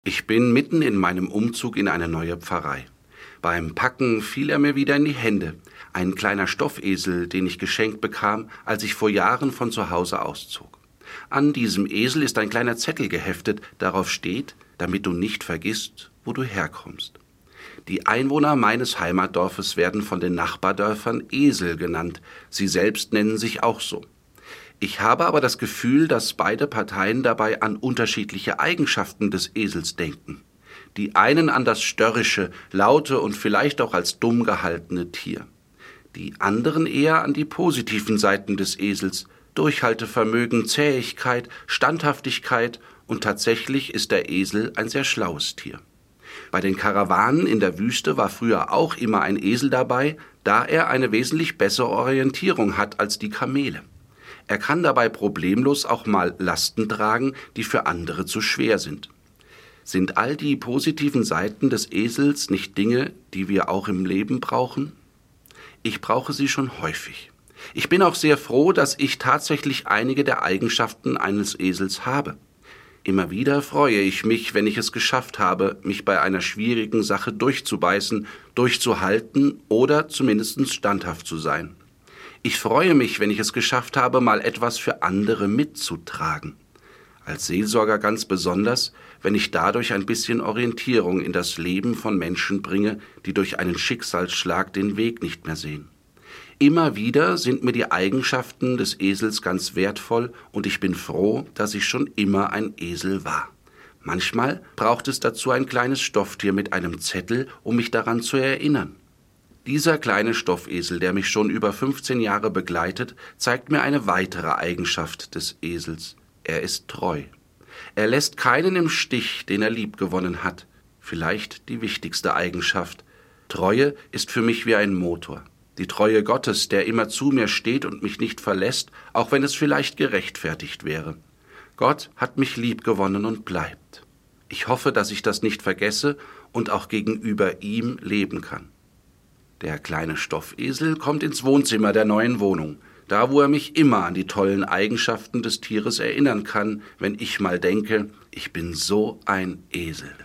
Ich bin mitten in meinem Umzug in eine neue Pfarrei. Beim Packen fiel er mir wieder in die Hände. Ein kleiner Stoffesel, den ich geschenkt bekam, als ich vor Jahren von zu Hause auszog. An diesem Esel ist ein kleiner Zettel geheftet, darauf steht, damit du nicht vergisst, wo du herkommst. Die Einwohner meines Heimatdorfes werden von den Nachbardörfern Esel genannt. Sie selbst nennen sich auch so. Ich habe aber das Gefühl, dass beide Parteien dabei an unterschiedliche Eigenschaften des Esels denken. Die einen an das störrische, laute und vielleicht auch als dumm gehaltene Tier. Die anderen eher an die positiven Seiten des Esels: Durchhaltevermögen, Zähigkeit, Standhaftigkeit, und tatsächlich ist der Esel ein sehr schlaues Tier. Bei den Karawanen in der Wüste war früher auch immer ein Esel dabei, da er eine wesentlich bessere Orientierung hat als die Kamele. Er kann dabei problemlos auch mal Lasten tragen, die für andere zu schwer sind. Sind all die positiven Seiten des Esels nicht Dinge, die wir auch im Leben brauchen? Ich brauche sie schon häufig. Ich bin auch sehr froh, dass ich tatsächlich einige der Eigenschaften eines Esels habe. Immer wieder freue ich mich, wenn ich es geschafft habe, mich bei einer schwierigen Sache durchzubeißen, durchzuhalten oder zumindest standhaft zu sein. Ich freue mich, wenn ich es geschafft habe, mal etwas für andere mitzutragen. Als Seelsorger ganz besonders, wenn ich dadurch ein bisschen Orientierung in das Leben von Menschen bringe, die durch einen Schicksalsschlag den Weg nicht mehr sehen. Immer wieder sind mir die Eigenschaften des Esels ganz wertvoll und ich bin froh, dass ich schon immer ein Esel war. Manchmal braucht es dazu ein kleines Stofftier mit einem Zettel, um mich daran zu erinnern. Dieser kleine Stoffesel, der mich schon über 15 Jahre begleitet, zeigt mir eine weitere Eigenschaft des Esels. Er ist treu. Er lässt keinen im Stich, den er liebgewonnen hat. Vielleicht die wichtigste Eigenschaft. Treue ist für mich wie ein Motor. Die Treue Gottes, der immer zu mir steht und mich nicht verlässt, auch wenn es vielleicht gerechtfertigt wäre. Gott hat mich liebgewonnen und bleibt. Ich hoffe, dass ich das nicht vergesse und auch gegenüber ihm leben kann. Der kleine Stoffesel kommt ins Wohnzimmer der neuen Wohnung, da wo er mich immer an die tollen Eigenschaften des Tieres erinnern kann, wenn ich mal denke, ich bin so ein Esel.